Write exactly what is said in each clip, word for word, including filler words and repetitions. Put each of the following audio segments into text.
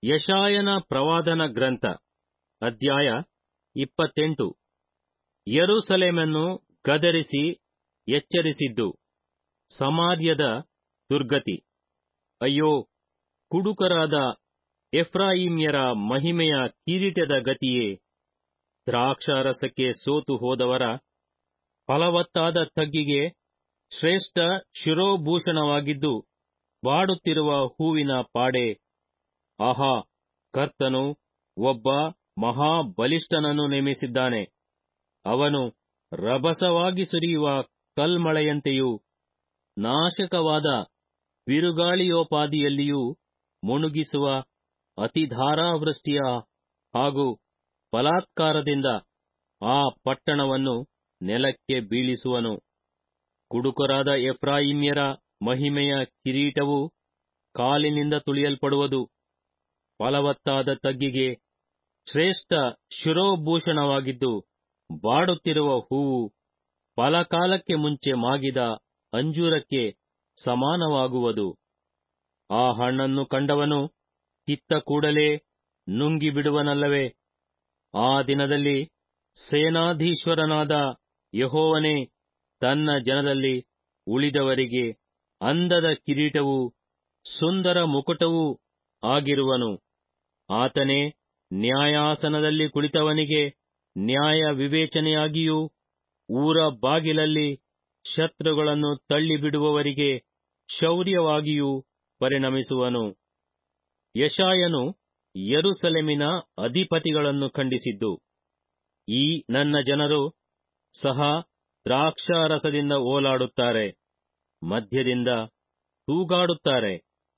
ಯೆಶಾಯನ ಪ್ರವಾದನ ಗ್ರಂಥ ಅಧ್ಯಾಯ ಇಪ್ಪತ್ತೆಂಟು. ಯೆರೂಸಲೇಮನ್ನು ಗದರಿಸಿ ಎಚ್ಚರಿಸಿದ್ದು ಸಮಾರ್ಯದ ದುರ್ಗತಿ. ಅಯ್ಯೋ, ಕುಡುಕರಾದ ಎಫ್ರಾಯೀಮ್ಯರ ಮಹಿಮೆಯ ಕಿರೀಟದ ಗತಿಯೇ! ದ್ರಾಕ್ಷಾರಸಕ್ಕೆ ಸೋತು ಹೋದವರ ಫಲವತ್ತಾದ ತಗ್ಗಿಗೆ ಶ್ರೇಷ್ಠ ಶಿರೋಭೂಷಣವಾಗಿದ್ದು ಬಾಡುತ್ತಿರುವ ಹೂವಿನ ಪಾಡೆ. ಆಹಾ, ಕರ್ತನು ಒಬ್ಬ ಮಹಾಬಲಿಷ್ಠನನ್ನು ನೇಮಿಸಿದ್ದಾನೆ. ಅವನು ರಭಸವಾಗಿ ಸುರಿಯುವ ಕಲ್ಮಳೆಯಂತೆಯೂ ನಾಶಕವಾದ ಬಿರುಗಾಳಿಯೋಪಾದಿಯಲ್ಲಿಯೂ ಮುಣುಗಿಸುವ ಅತಿಧಾರಾವೃಷ್ಟಿಯ ಹಾಗೂ ಬಲಾತ್ಕಾರದಿಂದ ಆ ಪಟ್ಟಣವನ್ನು ನೆಲಕ್ಕೆ ಬೀಳಿಸುವನು. ಕುಡುಕರಾದ ಎಫ್ರಾಯೀಮ್ಯರ ಮಹಿಮೆಯ ಕಿರೀಟವು ಕಾಲಿನಿಂದ ತುಳಿಯಲ್ಪಡುವುದು. ಫಲವತ್ತಾದ ತಗ್ಗಿಗೆ ಶ್ರೇಷ್ಠ ಶಿರೋಭೂಷಣವಾಗಿದ್ದು ಬಾಡುತ್ತಿರುವ ಹೂವು ಫಲಕಾಲಕ್ಕೆ ಮುಂಚೆ ಮಾಗಿದ ಅಂಜೂರಕ್ಕೆ ಸಮಾನವಾಗುವುದು. ಆ ಹಣ್ಣನ್ನು ಕಂಡವನು ಕಿತ್ತ ಕೂಡಲೇ ನುಂಗಿಬಿಡುವನಲ್ಲವೇ? ಆ ದಿನದಲ್ಲಿ ಸೇನಾಧೀಶ್ವರನಾದ ಯೆಹೋವನೇ ತನ್ನ ಜನರಲ್ಲಿ ಉಳಿದವರಿಗೆ ಅಂದದ ಕಿರೀಟವೂ ಸುಂದರ ಮುಕುಟವೂ ಆಗಿರುವನು. ಆತನೇ ನ್ಯಾಯಾಸನದಲ್ಲಿ ಕುಳಿತವನಿಗೆ ನ್ಯಾಯ ವಿವೇಚನೆಯಾಗಿಯೂ ಊರ ಬಾಗಿಲಲ್ಲಿ ಶತ್ರುಗಳನ್ನು ತಳ್ಳಿಬಿಡುವವರಿಗೆ ಶೌರ್ಯವಾಗಿಯೂ ಪರಿಣಮಿಸುವನು. ಯೆಶಾಯನು ಯೆರೂಸಲೇಮಿನ ಅಧಿಪತಿಗಳನ್ನು ಖಂಡಿಸಿದ್ದು, ಈ ನನ್ನ ಜನರು ಸಹ ದ್ರಾಕ್ಷಾರಸದಿಂದ ಓಲಾಡುತ್ತಾರೆ, ಮದ್ಯದಿಂದ ತೂಗಾಡುತ್ತಾರೆ.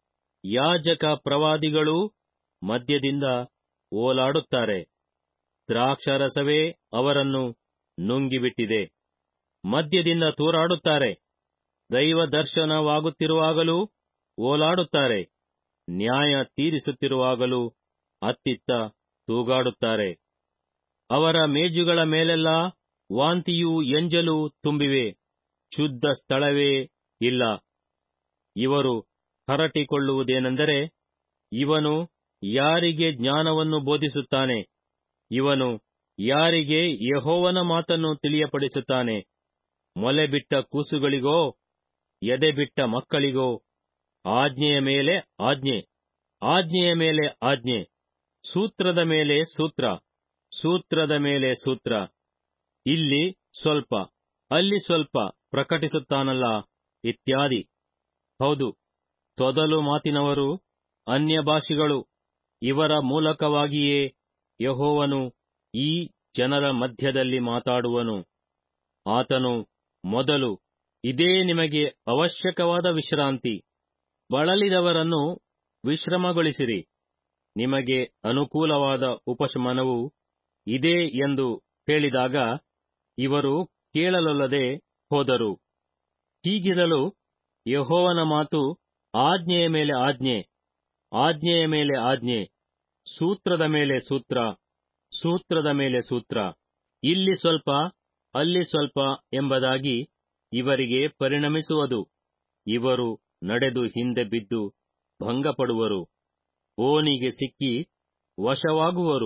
ಯಾಜಕ ಪ್ರವಾದಿಗಳೂ ಮದ್ಯದಿಂದ ಓಲಾಡುತ್ತಾರೆ. ದ್ರಾಕ್ಷಾರಸವೇ ಅವರನ್ನು ನುಂಗಿಬಿಟ್ಟಿದೆ. ಮದ್ಯದಿಂದ ತೂರಾಡುತ್ತಾರೆ. ದೈವ ದರ್ಶನವಾಗುತ್ತಿರುವಾಗಲೂ ಓಲಾಡುತ್ತಾರೆ. ನ್ಯಾಯ ತೀರಿಸುತ್ತಿರುವಾಗಲೂ ಅತ್ತಿತ್ತ ತೂಗಾಡುತ್ತಾರೆ. ಅವರ ಮೇಜುಗಳ ಮೇಲೆಲ್ಲಾ ವಾಂತಿಯೂ ಎಂಜಲೂ ತುಂಬಿವೆ. ಶುದ್ಧ ಸ್ಥಳವೇ ಇಲ್ಲ. ಇವರು ಹರಟಿಕೊಳ್ಳುವುದೇನೆಂದರೆ, ಇವನು ಯಾರಿಗೆ ಜ್ಞಾನವನ್ನು ಬೋಧಿಸುತ್ತಾನೆ? ಇವನು ಯಾರಿಗೆ ಯೆಹೋವನ ಮಾತನ್ನು ತಿಳಿಯಪಡಿಸುತ್ತಾನೆ? ಮೊಲೆಬಿಟ್ಟ ಕೂಸುಗಳಿಗೋ, ಎದೆಬಿಟ್ಟ ಮಕ್ಕಳಿಗೋ? ಆಜ್ಞೆಯ ಮೇಲೆ ಆಜ್ಞೆ, ಆಜ್ಞೆಯ ಮೇಲೆ ಆಜ್ಞೆ, ಸೂತ್ರದ ಮೇಲೆ ಸೂತ್ರ, ಸೂತ್ರದ ಮೇಲೆ ಸೂತ್ರ. ಇಲ್ಲಿ ಸ್ವಲ್ಪ ಅಲ್ಲಿ ಸ್ವಲ್ಪ ಪ್ರಕಟಿಸುತ್ತಾನಲ್ಲ, ಇತ್ಯಾದಿ. ಹೌದು, ತೊದಲು ಮಾತಿನವರು ಅನ್ಯಭಾಷಿಗಳು. ಇವರ ಮೂಲಕವಾಗಿಯೇ ಯೆಹೋವನು ಈ ಜನರ ಮಧ್ಯದಲ್ಲಿ ಮಾತಾಡುವನು. ಆತನು ಮೊದಲು, ಇದೇ ನಿಮಗೆ ಅವಶ್ಯಕವಾದ ವಿಶ್ರಾಂತಿ, ಬಳಲಿದವರನ್ನು ವಿಶ್ರಮಗೊಳಿಸಿರಿ, ನಿಮಗೆ ಅನುಕೂಲವಾದ ಉಪಶಮನವು ಇದೇ ಎಂದು ಹೇಳಿದಾಗ ಇವರು ಕೇಳಲೊಲ್ಲದೆ ಹೋದರು. ಹೀಗಿರಲು ಯೆಹೋವನ ಮಾತು ಆಜ್ಞೆಯ ಮೇಲೆ ಆಜ್ಞೆ, ಆಜ್ಞೆಯ ಮೇಲೆ ಆಜ್ಞೆ, ಸೂತ್ರದ ಮೇಲೆ ಸೂತ್ರ, ಸೂತ್ರದ ಮೇಲೆ ಸೂತ್ರ, ಇಲ್ಲಿ ಸ್ವಲ್ಪ ಅಲ್ಲಿ ಸ್ವಲ್ಪ ಎಂಬುದಾಗಿ ಇವರಿಗೆ ಪರಿಣಮಿಸುವುದು. ಇವರು ನಡೆದು ಹಿಂದೆ ಬಿದ್ದು ಭಂಗಪಡುವರು, ಬೋನಿಗೆ ಸಿಕ್ಕಿ ವಶವಾಗುವರು.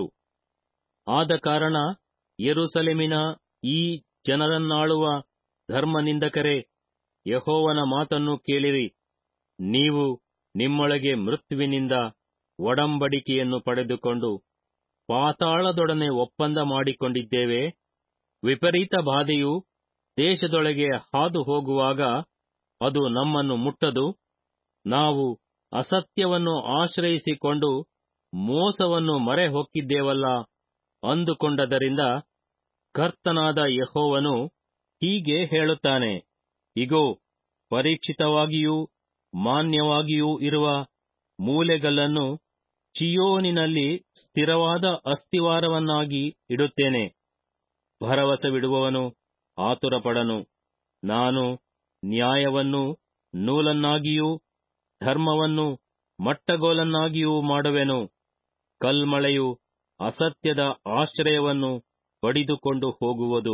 ಆದ ಕಾರಣ ಯೆರೂಸಲೇಮಿನ ಈ ಜನರನ್ನಾಳುವ ಧರ್ಮನಿಂದಕರೇ, ಯೆಹೋವನ ಮಾತನ್ನು ಕೇಳಿರಿ. ನೀವು ನಿಮ್ಮೊಳಗೆ ಮೃತ್ಯುವಿನಿಂದ ಒಡಂಬಡಿಕೆಯನ್ನು ಪಡೆದುಕೊಂಡು ಪಾತಾಳದೊಡನೆ ಒಪ್ಪಂದ ಮಾಡಿಕೊಂಡಿದ್ದೇವೆ. ವಿಪರೀತ ಬಾಧೆಯು ದೇಶದೊಳಗೆ ಹಾದು ಹೋಗುವಾಗ ಅದು ನಮ್ಮನ್ನು ಮುಟ್ಟದು. ನಾವು ಅಸತ್ಯವನ್ನು ಆಶ್ರಯಿಸಿಕೊಂಡು ಮೋಸವನ್ನು ಮರೆಹೊಕ್ಕಿದ್ದೇವಲ್ಲ ಅಂದುಕೊಂಡದರಿಂದ ಕರ್ತನಾದ ಯೆಹೋವನು ಹೀಗೆ ಹೇಳುತ್ತಾನೆ. ಇಗೋ, ಪರೀಕ್ಷಿತವಾಗಿಯೂ ಮಾನ್ಯವಾಗಿಯೂ ಇರುವ ಮೂಲೆಗಲ್ಲನ್ನು ಚೀಯೋನಿನಲ್ಲಿ ಸ್ಥಿರವಾದ ಅಸ್ತಿವಾರವನ್ನಾಗಿ ಇಡುತ್ತೇನೆ. ಭರವಸವಿಡುವವನು ಆತುರಪಡನು. ನಾನು ನ್ಯಾಯವನ್ನು ನೂಲನ್ನಾಗಿಯೂ ಧರ್ಮವನ್ನು ಮಟ್ಟಗೋಲನ್ನಾಗಿಯೂ ಮಾಡುವೆನು. ಕಲ್ಮಳೆಯು ಅಸತ್ಯದ ಆಶ್ರಯವನ್ನು ಬಡಿದುಕೊಂಡು ಹೋಗುವುದು.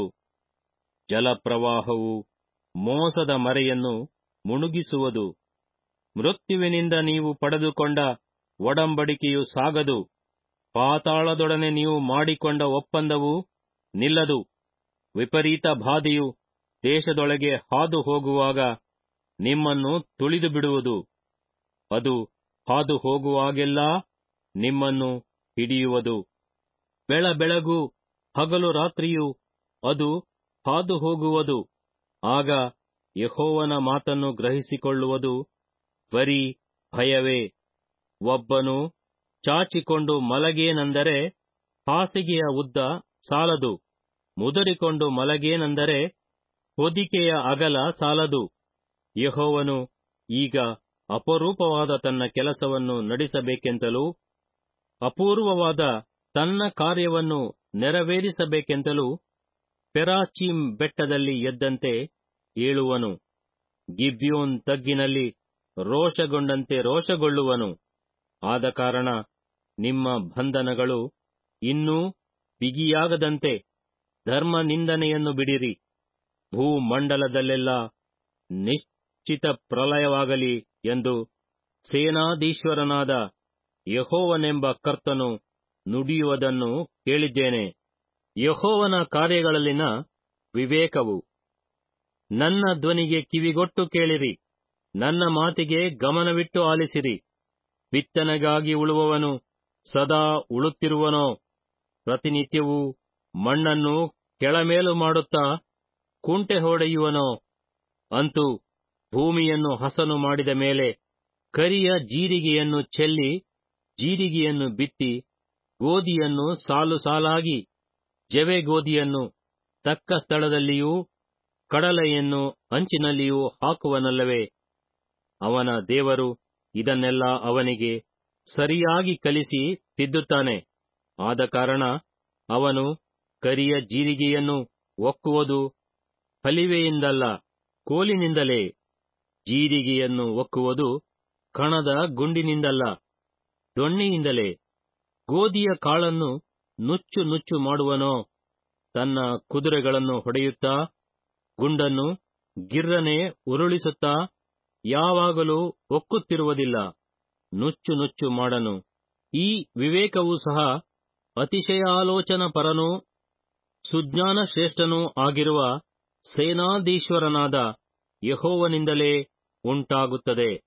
ಜಲಪ್ರವಾಹವು ಮೋಸದ ಮರೆಯನ್ನು ಮುಣುಗಿಸುವುದು. ಮೃತ್ಯುವಿನಿಂದ ನೀವು ಪಡೆದುಕೊಂಡ ಒಡಂಬಡಿಕೆಯು ಸಾಗದು. ಪಾತಾಳದೊಡನೆ ನೀವು ಮಾಡಿಕೊಂಡ ಒಪ್ಪಂದವು ನಿಲ್ಲದು. ವಿಪರೀತ ಬಾಧೆಯು ದೇಶದೊಳಗೆ ಹಾದು ಹೋಗುವಾಗ ನಿಮ್ಮನ್ನು ತುಳಿದು ಬಿಡುವುದು. ಅದು ಹಾದು ಹೋಗುವಾಗೆಲ್ಲಾ ನಿಮ್ಮನ್ನು ಹಿಡಿಯುವುದು. ಬೆಳ ಬೆಳಗು ಹಗಲು ರಾತ್ರಿಯು ಅದು ಹಾದು ಹೋಗುವುದು. ಆಗ ಯೆಹೋವನ ಮಾತನ್ನು ಗ್ರಹಿಸಿಕೊಳ್ಳುವುದು ಬರೀ ಭಯವೇ. ಒಬ್ಬನು ಚಾಚಿಕೊಂಡು ಮಲಗೇನೆಂದರೆ ಹಾಸಿಗೆಯ ಉದ್ದ ಸಾಲದು, ಮುದರಿಕೊಂಡು ಮಲಗೇನೆಂದರೆ ಹೊದಿಕೆಯ ಅಗಲ ಸಾಲದು. ಯೆಹೋವನು ಈಗ ಅಪರೂಪವಾದ ತನ್ನ ಕೆಲಸವನ್ನು ನಡೆಸಬೇಕೆಂತಲೂ ಅಪೂರ್ವವಾದ ತನ್ನ ಕಾರ್ಯವನ್ನು ನೆರವೇರಿಸಬೇಕೆಂತಲೂ ಪೆರಾಚೀಮ್ ಬೆಟ್ಟದಲ್ಲಿ ಎದ್ದಂತೆ ಏಳುವನು. ಗಿಬ್ಯೋನ್ ತಗ್ಗಿನಲ್ಲಿ ರೋಷಗೊಂಡಂತೆ ರೋಷಗೊಳ್ಳುವನು. ಆದ ಕಾರಣ ನಿಮ್ಮ ಬಂಧನಗಳು ಇನ್ನೂ ಬಿಗಿಯಾಗದಂತೆ ಧರ್ಮ ನಿಂದನೆಯನ್ನು ಬಿಡಿರಿ. ಭೂಮಂಡಲದಲ್ಲೆಲ್ಲ ನಿಶ್ಚಿತ ಪ್ರಳಯವಾಗಲಿ ಎಂದು ಸೇನಾಧೀಶ್ವರನಾದ ಯೆಹೋವನೆಂಬ ಕರ್ತನು ನುಡಿಯುವುದನ್ನು ಕೇಳಿದ್ದೇನೆ. ಯೆಹೋವನ ಕಾರ್ಯಗಳಲ್ಲಿನ ವಿವೇಕವು. ನನ್ನ ಧ್ವನಿಗೆ ಕಿವಿಗೊಟ್ಟು ಕೇಳಿರಿ, ನನ್ನ ಮಾತಿಗೆ ಗಮನವಿಟ್ಟು ಆಲಿಸಿರಿ. ಬಿತ್ತನೆಗಾಗಿ ಉಳುವವನು ಸದಾ ಉಳುತ್ತಿರುವನೋ? ಪ್ರತಿನಿತ್ಯವೂ ಮಣ್ಣನ್ನು ಕೆಳಮೇಲು ಮಾಡುತ್ತಾ ಕುಂಟೆ ಹೊಡೆಯುವನೋ? ಅಂತೂ ಭೂಮಿಯನ್ನು ಹಸನು ಮಾಡಿದ ಮೇಲೆ ಕರಿಯ ಜೀರಿಗೆಯನ್ನು ಚೆಲ್ಲಿ ಜೀರಿಗೆಯನ್ನು ಬಿತ್ತಿ ಗೋಧಿಯನ್ನು ಸಾಲು ಸಾಲಾಗಿ, ಜವೆಗೋಧಿಯನ್ನು ತಕ್ಕ ಸ್ಥಳದಲ್ಲಿಯೂ ಕಡಲೆಯನ್ನು ಅಂಚಿನಲ್ಲಿಯೂ ಹಾಕುವನಲ್ಲವೇ? ಅವನ ದೇವರು ಇದನ್ನೆಲ್ಲ ಅವನಿಗೆ ಸರಿಯಾಗಿ ಕಲಿಸಿ ತಿದ್ದುತ್ತಾನೆ. ಆದ ಕಾರಣ ಅವನು ಕರಿಯ ಜೀರಿಗೆಯನ್ನು ಒಕ್ಕುವುದು ಹಲಿವೆಯಿಂದಲ್ಲ, ಕೋಲಿನಿಂದಲೇ. ಜೀರಿಗೆಯನ್ನು ಒಕ್ಕುವುದು ಕಣದ ಗುಂಡಿನಿಂದಲ್ಲ, ದೊಣ್ಣೆಯಿಂದಲೇ. ಗೋಧಿಯ ಕಾಳನ್ನು ನುಚ್ಚು ನುಚ್ಚು ಮಾಡುವನೋ? ತನ್ನ ಕುದುರೆಗಳನ್ನು ಹೊಡೆಯುತ್ತಾ ಗುಂಡನ್ನು ಗಿರ್ರನೆ ಉರುಳಿಸುತ್ತಾ ಯಾವಾಗಲೂ ಒಕ್ಕುತ್ತಿರುವುದಿಲ್ಲ, ನುಚ್ಚು ನುಚ್ಚು ಮಾಡನು. ಈ ವಿವೇಕವೂ ಸಹ ಅತಿಶಯಾಲೋಚನಾಪರನೂ ಸುಜ್ಞಾನ ಶ್ರೇಷ್ಠನೂ ಆಗಿರುವ ಸೇನಾಧೀಶ್ವರನಾದ ಯೆಹೋವನಿಂದಲೇ ಉಂಟಾಗುತ್ತದೆ.